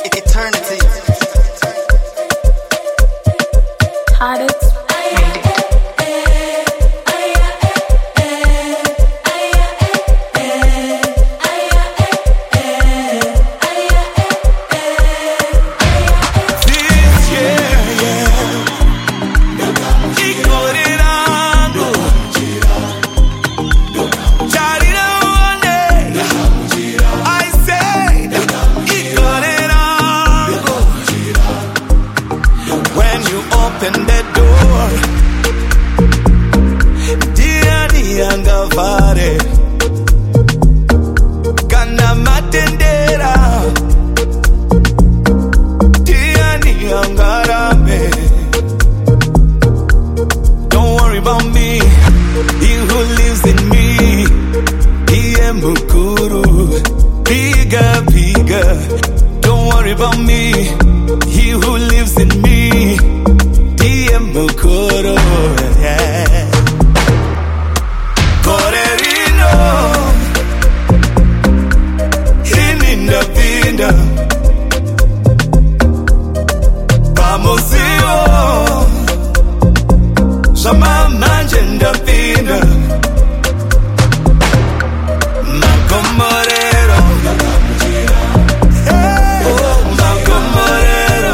Eternity. Hottest radio. Open the door, dia ngavare, kana matendera, dia ngarambe. Don't worry about me, he who lives in me, diye mukuru, bigger, bigger. Don't worry about me, he who lives in me. Mukuru, yeah. Corerino, ininda pinda, Vamosio, sama manjenda pinda, Macomorero, oh Macomorero.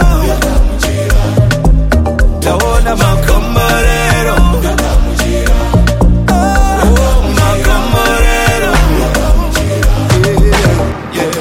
Macomorero, oh Macomorero, yeah, yeah.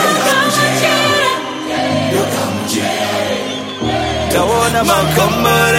Macomorero.